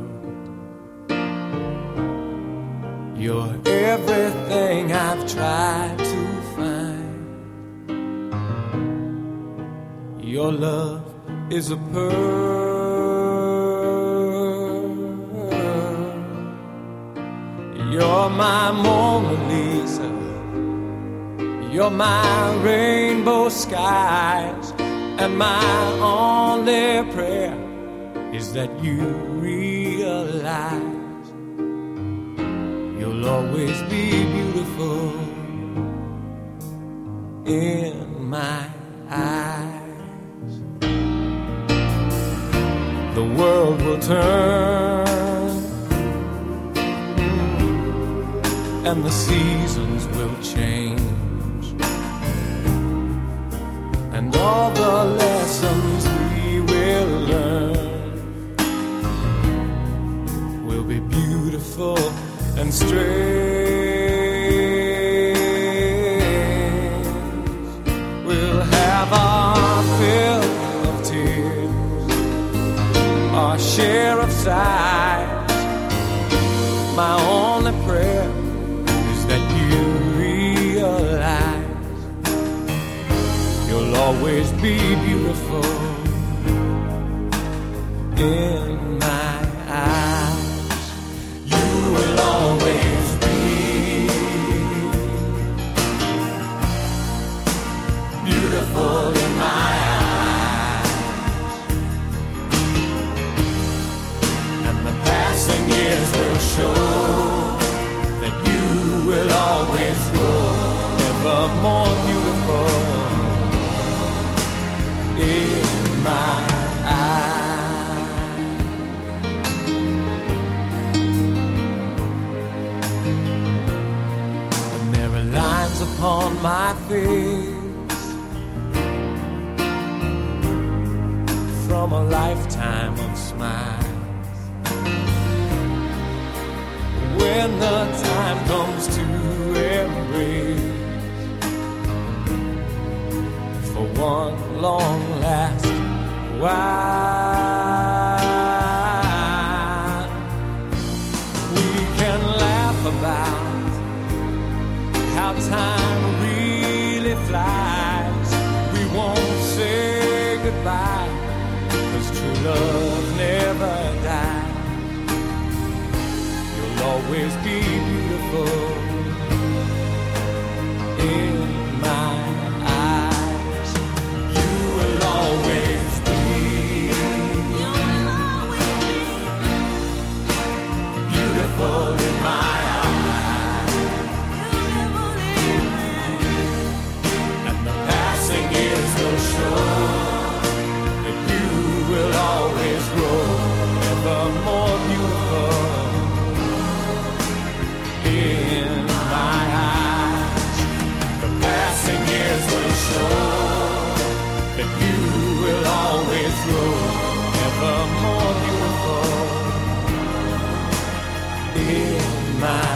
C: You're everything I've tried to find. Your love is a pearl. You're my Mona Lisa. You're my rainbow skies. And my only prayer is that you realize you'll always be beautiful in my eyes. The world will turn and the seasons will change, and all the lessons we will learn will be beautiful and strange. We'll have our fill of tears, our share of sighs. My only prayer is that you realize you'll always be beautiful in my eyes. You will always be beautiful in my eyes. And the passing years will show that you will always grow ever more beautiful in my eyes. And there are lines upon my face from a lifetime of smiles. When the time comes to embrace for one long last while, we can laugh about how time really flies. We won't say goodbye, 'cause true love never dies. You'll always be beautiful in my eyes. You will always be, you will always be beautiful in my eyes. And the passing years will show that you will always grow ever more beautiful in my eyes. The passing years will show that you will always grow ever more beautiful in my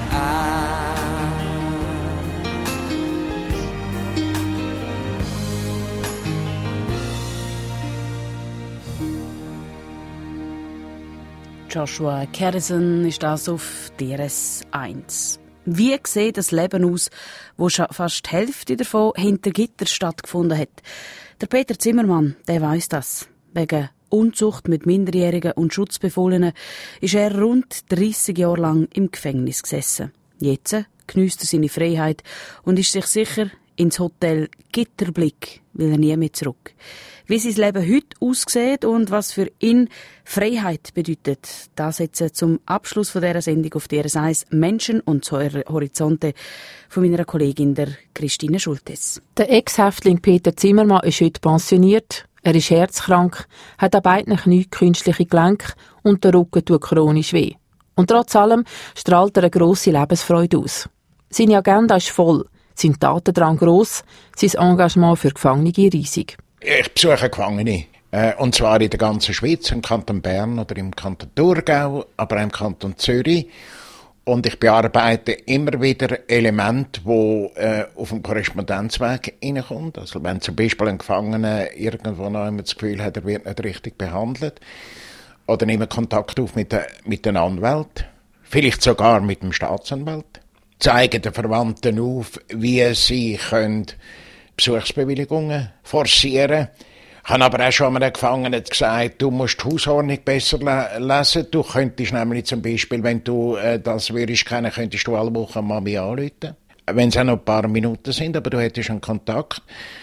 B: Joshua Kerrison ist das auf D R S eins. Wie sieht das Leben aus, wo schon fast die Hälfte davon hinter Gitter stattgefunden hat? Der Peter Zimmermann, der weiss das. Wegen Unzucht mit Minderjährigen und Schutzbefohlenen ist er rund dreissig Jahre lang im Gefängnis gesessen. Jetzt geniesst er seine Freiheit und ist sich sicher, ins Hotel Gitterblick will er nie mehr zurück. Wie sein Leben heute aussieht und was für ihn Freiheit bedeutet, das jetzt zum Abschluss von dieser Sendung auf D R S eins Menschen und Horizonte von meiner Kollegin der Christine Schultes.
D: Der Ex-Häftling Peter Zimmermann ist heute pensioniert. Er ist herzkrank, hat an beiden Knien künstliche Gelenke und der Rücken tut chronisch weh. Und trotz allem strahlt er eine grosse Lebensfreude aus. Seine Agenda ist voll, sein Tatendrang gross, sein Engagement für Gefangene riesig.
E: Ich besuche Gefangene, äh, und zwar in der ganzen Schweiz, im Kanton Bern oder im Kanton Thurgau, aber auch im Kanton Zürich. Und ich bearbeite immer wieder Elemente, die äh, auf dem Korrespondenzweg reinkommen. Also wenn zum Beispiel ein Gefangener irgendwo noch immer das Gefühl hat, er wird nicht richtig behandelt. Oder nehme Kontakt auf mit, der, mit den Anwälten. Vielleicht sogar mit dem Staatsanwalt. Zeigen den Verwandten auf, wie sie können Besuchsbewilligungen forcieren können. Ich habe aber auch schon einem Gefangenen gesagt, du musst die Hausordnung besser le- lesen. Du könntest nämlich zum Beispiel, wenn du äh, das würdest kennen, könntest du alle Wochen Mami anrufen. Wenn es auch noch ein paar Minuten sind, aber du hättest einen Kontakt.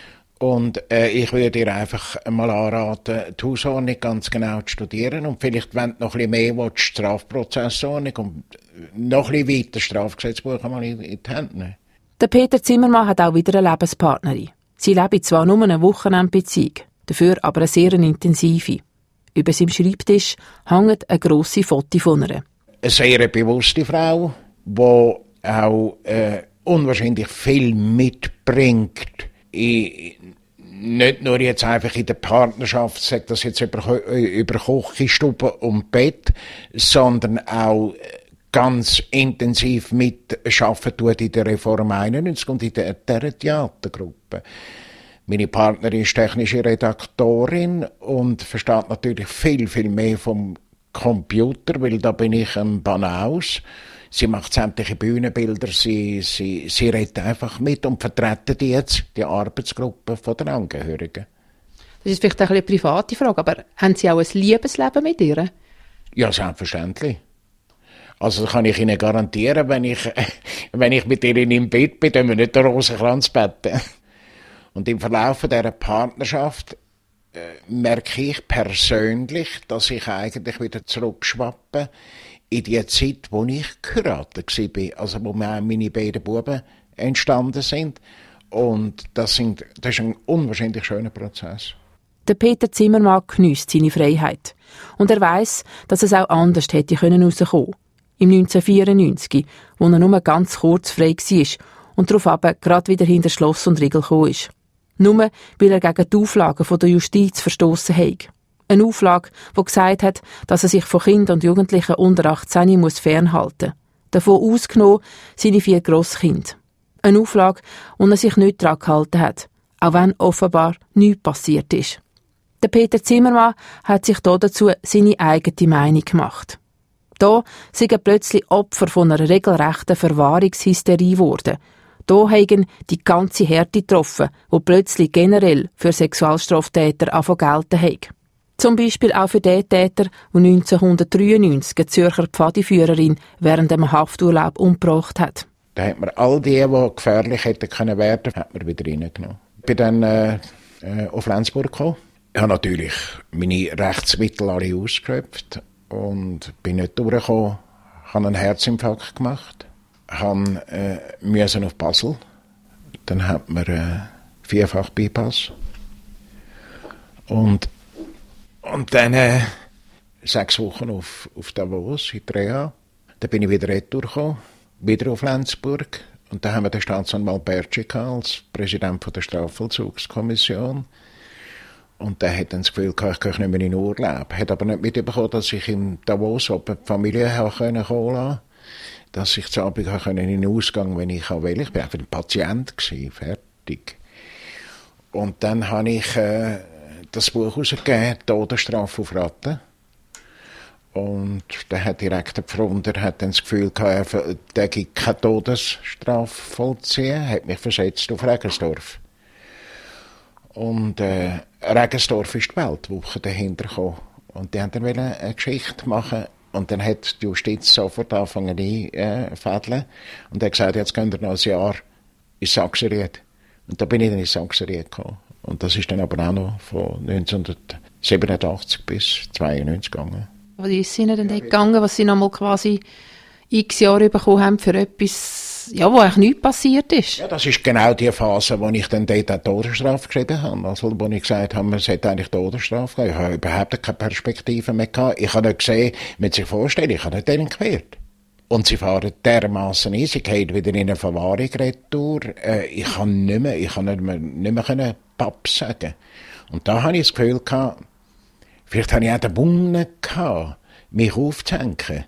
E: Und äh, ich würde dir einfach mal anraten, die Hausordnung ganz genau zu studieren. Und vielleicht, wenn du noch ein bisschen mehr willst, die Strafprozessordnung und noch ein bisschen weiter das Strafgesetzbuch einmal in, in die Hände nehmen.
D: Der Peter Zimmermann hat auch wieder eine Lebenspartnerin. Sie leben zwar nur eine Wochenendbeziehung, dafür aber eine sehr intensive. Über seinem Schreibtisch hängt ein grosses Foto von ihr.
E: Eine sehr bewusste Frau, die auch äh, unwahrscheinlich viel mitbringt. Ich, nicht nur jetzt einfach in der Partnerschaft, sagt das jetzt über, über Küchenstube und Bett, sondern auch ganz intensiv mitarbeiten tut in der Reform einundneunzig und in der, der Theatergruppe. Meine Partnerin ist technische Redaktorin und versteht natürlich viel, viel mehr vom Computer, weil da bin ich ein Banaus. Sie macht sämtliche Bühnenbilder, sie, sie, sie redet einfach mit und vertreten jetzt die Arbeitsgruppe von den Angehörigen.
D: Das ist vielleicht eine private Frage, aber haben Sie auch ein Liebesleben mit ihr?
E: Ja, selbstverständlich. Also kann ich Ihnen garantieren, wenn ich, wenn ich mit ihr im Bett bin, dann wir nicht den Rosenkranz beten. Und im Verlauf dieser Partnerschaft äh, merke ich persönlich, dass ich eigentlich wieder zurückschwappe in die Zeit, wo ich geheiratet war, also wo meine beiden Buben entstanden sind. Und das, sind, das ist ein unwahrscheinlich schöner Prozess.
D: Der Peter Zimmermann geniesst seine Freiheit. Und er weiss, dass es auch anders hätte herauskommen können. Im neunzehnhundertvierundneunzig, wo er nur ganz kurz frei war und daraufhin gerade wieder hinter Schloss und Riegel gekommen ist. Nur weil er gegen die Auflagen der Justiz verstossen hat. Eine Auflage, die gesagt hat, dass er sich von Kindern und Jugendlichen unter achtzehn muss fernhalten muss. Davon ausgenommen seine vier Grosskinder. Eine Auflage, die er sich nicht daran gehalten hat, auch wenn offenbar nichts passiert ist. Der Peter Zimmermann hat sich dazu seine eigene Meinung gemacht. Da sind plötzlich Opfer von einer regelrechten Verwahrungshysterie geworden. Da haben die ganze Härte getroffen, die plötzlich generell für Sexualstraftäter angefangen gelten hat. Zum Beispiel auch für den Täter, der neunzehnhundertdreiundneunzig eine Zürcher Pfadiführerin während einem Hafturlaub umgebracht hat.
E: Da hat man all die, die gefährlich hätten können werden, hat man wieder reingenommen. Ich bin dann äh, äh, auf Lenzburg gekommen. Ich habe natürlich meine Rechtsmittel alle ausgeschöpft und bin nicht durchgekommen. Ich habe einen Herzinfarkt gemacht. Ich habe, äh, müssen auf Basel. Dann hat man äh, vierfach Bypass. Und Und dann äh, sechs Wochen auf, auf Davos, in Reha. Dann bin ich wieder retour gekommen, wieder auf Lenzburg. Und dann haben wir den Staatsanwalt Bertschi als Präsident der Strafvollzugskommission. Und der hat dann das Gefühl gehabt, ich gehe nicht mehr in Urlaub. Hat aber nicht mitbekommen, dass ich in Davos die Familie kommen konnte. Dass ich zu Abend in den Ausgang, wenn ich will. Ich war einfach ein Patient, gewesen, fertig. Und dann habe ich äh, das Buch herausgegeben, Todesstrafe auf Ratten. Und der hat direkt der Pfrunder hat dann das Gefühl gehabt, der gibt keine Todesstrafe vollziehen, hat mich versetzt auf Regensdorf. Und äh, Regensdorf ist die Weltwoche dahinter gekommen. Und die wollten dann eine Geschichte machen. Und dann hat die Justiz sofort angefangen einfädeln. Und er hat gesagt, jetzt könnt ihr noch ein Jahr ins Sachsenried. Und da bin ich dann ins Sachsenried gekommen. Und das ist dann aber auch noch von neunzehnhundertsiebenundachtzig bis zweiundneunzig gegangen.
D: Wie ist es Ihnen denn dort gegangen, was Sie noch mal quasi x Jahre bekommen haben für etwas, ja, wo eigentlich nichts passiert ist?
E: Ja, das ist genau die Phase, wo ich dann dort auch Todesstrafe geschrieben habe. Also, wo ich gesagt habe, man sollte eigentlich Todesstrafe geben. Ich habe überhaupt keine Perspektive mehr gehabt. Ich habe nicht gesehen, man sich vorstellen, ich habe nicht delinquiert. Und sie fahren dermassen ein, sie gehen wieder in eine Verwahrung retour. Äh, ich kann nicht mehr, ich kann nicht mehr, nicht mehr können Papp sagen. Und da habe ich das Gefühl gehabt, vielleicht habe ich auch den Wunder gehabt, mich aufzuhängen.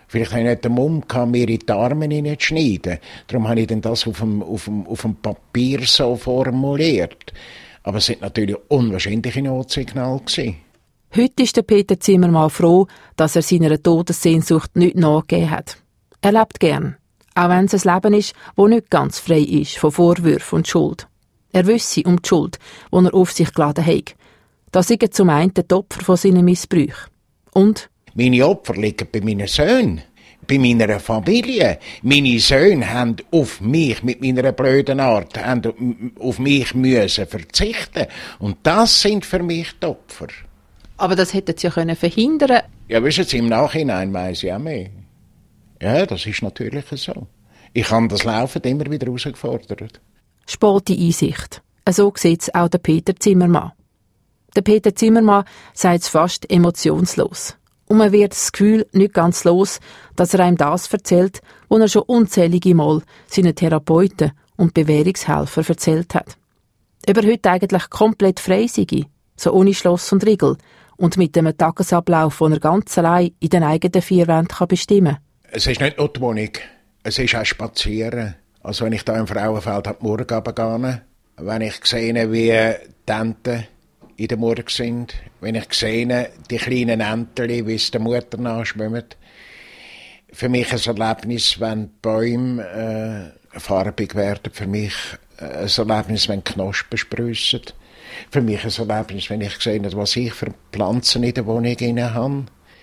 E: Vielleicht habe ich nicht den Mumm gehabt, mir in die Arme hineinzuschneiden. Darum habe ich dann das auf dem, auf dem, auf dem Papier so formuliert. Aber es waren natürlich unwahrscheinliche Notsignale gewesen.
D: Heute ist der Peter Zimmermann froh, dass er seiner Todessehnsucht nicht nachgegeben hat. Er lebt gern, auch wenn es ein Leben ist, das nicht ganz frei ist von Vorwürfen und Schuld. Er wüsste um die Schuld, die er auf sich geladen hat. Das sind zum einen die Opfer von seinen Missbrüchen. Und
E: meine Opfer liegen bei meinen Söhnen, bei meiner Familie. Meine Söhne haben auf mich mit meiner blöden Art haben auf mich müssen verzichten. Und das sind für mich die Opfer.
D: Aber das hätten Sie ja können verhindern.
E: Ja, wissen Sie, im Nachhinein weiss ich auch mehr. Ja, das ist natürlich so. Ich habe das Laufen immer wieder herausgefordert.
D: Späte Einsicht. So sieht es auch der Peter Zimmermann. Der Peter Zimmermann sagt es fast emotionslos. Und man wird das Gefühl nicht ganz los, dass er einem das erzählt, was er schon unzählige Mal seinen Therapeuten und Bewährungshelfer erzählt hat. Ob er heute eigentlich komplett frei sei, so ohne Schloss und Riegel, und mit einem Tagesablauf, den er ganz allein in den eigenen vier Wänden bestimmen kann.
E: Es ist nicht nur die Wohnung, es ist auch Spazieren. Also wenn ich da im Frauenfeld am Morgen runtergehe, wenn ich sehe, wie die Enten in der Morgen sind, wenn ich sehe, die kleinen Entchen, wie es der Mutter nachschwimmen. Für mich ein Erlebnis, wenn die Bäume äh, farbig werden, für mich ein Erlebnis, wenn die Knospen sprießen. Für mich ein Erlebnis, wenn ich sehe, was ich für Pflanzen in der Wohnung habe.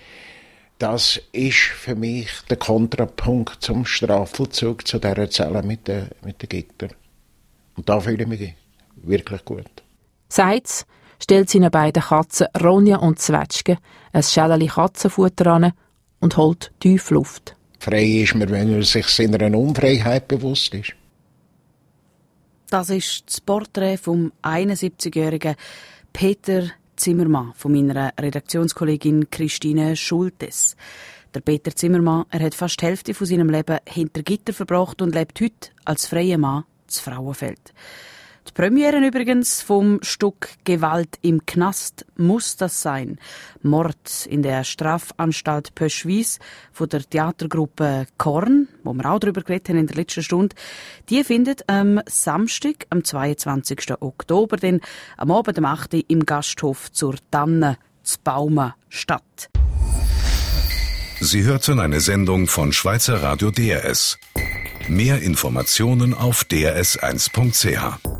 E: Das ist für mich der Kontrapunkt zum Strafvollzug, zu dieser Zelle mit den, mit den Gittern. Und da fühle ich mich wirklich gut.
D: Seitz stellt seine beiden Katzen Ronja und Zwetschge ein Schäleli Katzenfutter an und holt tief Luft.
E: Frei ist man, wenn man sich seiner Unfreiheit bewusst ist.
B: Das ist das Porträt vom einundsiebzigjährigen Peter Zimmermann von meiner Redaktionskollegin Christine Schultes. Der Peter Zimmermann, er hat fast die Hälfte von seinem Leben hinter Gitter verbracht und lebt heute als freier Mann zu Frauenfeld. Die Premiere übrigens vom Stück Gewalt im Knast muss das sein. Mord in der Strafanstalt Pöschwies von der Theatergruppe Korn, wo wir auch darüber geredet haben in der letzten Stunde, die findet am Samstag, am zweiundzwanzigsten Oktober, dann am Abend um acht Uhr im Gasthof zur Tanne zu Baumen statt.
A: Sie hörten eine Sendung von Schweizer Radio D R S. Mehr Informationen auf d r s eins punkt c h.